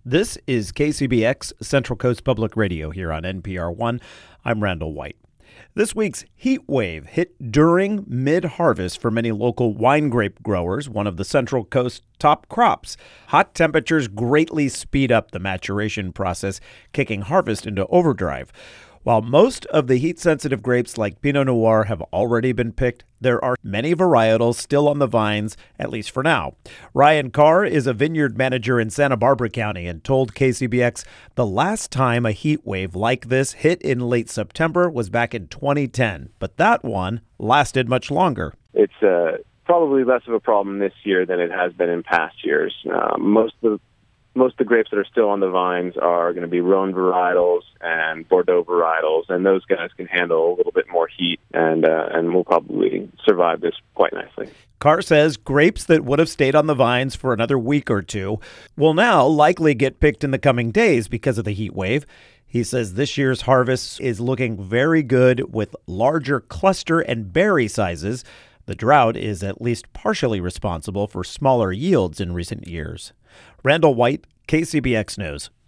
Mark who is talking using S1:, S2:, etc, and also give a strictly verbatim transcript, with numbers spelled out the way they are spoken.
S1: This is K C B X Central Coast Public Radio here on N P R one. I'm Randall White. This week's heat wave hit during mid-harvest for many local wine grape growers, one of the Central Coast's top crops. Hot temperatures greatly speed up the maturation process, kicking harvest into overdrive. While most of the heat-sensitive grapes like Pinot Noir have already been picked, there are many varietals still on the vines, at least for now. Ryan Carr is a vineyard manager in Santa Barbara County and told K C B X the last time a heat wave like this hit in late September was back in twenty ten, but that one lasted much longer.
S2: It's uh, probably less of a problem this year than it has been in past years. Uh, most of the Most of the grapes that are still on the vines are going to be Rhone varietals and Bordeaux varietals, and those guys can handle a little bit more heat and uh, and will probably survive this quite nicely.
S1: Carr says grapes that would have stayed on the vines for another week or two will now likely get picked in the coming days because of the heat wave. He says this year's harvest is looking very good with larger cluster and berry sizes. The drought is at least partially responsible for smaller yields in recent years. Randall White, K C B X News.